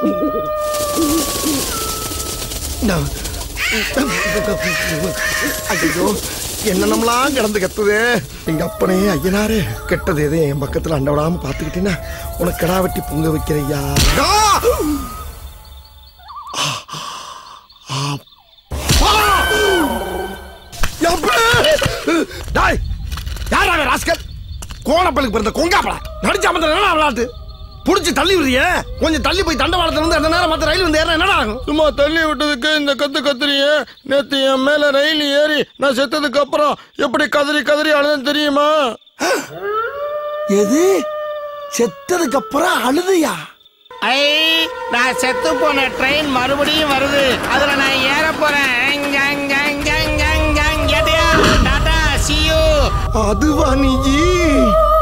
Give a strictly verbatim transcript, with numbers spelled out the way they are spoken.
ஐயோ என்ன நம்மளாம் கிடந்து கத்துது. எங்க அப்பனே ஐயனாரே, கெட்டது எதே என் பக்கத்துல அண்ட விடாம பாத்துக்கிட்டீங்கன்னா உனக்கு கடா வெட்டி பொங்க வைக்கிறையா. யாராவது ராஸ்கல் கோணப்பலுக்கு பிறந்த கொங்காப்பல நடிச்சா விளையாட்டு புடிச்சு தள்ளி விடுறிய. கொஞ்சம் தள்ளி போய் தண்டவாளத்துல இருந்து அந்த நேரம் மத்த ரயில் வந்து ஏற என்னடா ஆகும்? சும்மா தள்ளி விட்டதுக்கு இந்த கத்து கத்துறிய. நேத்து என் மேல ரயில் ஏறி நான் செத்ததுக்கு அப்புறம் எப்படி கதறி கதறி அழுதுன்னு தெரியுமா? எது செத்ததுக்கு அப்புறம் அழுதையா? ஐ, நான் செத்து போன ட்ரெயின் மறுபடியும் வருது. அதுல நான் ஏற போறேன். அதுவா நீ?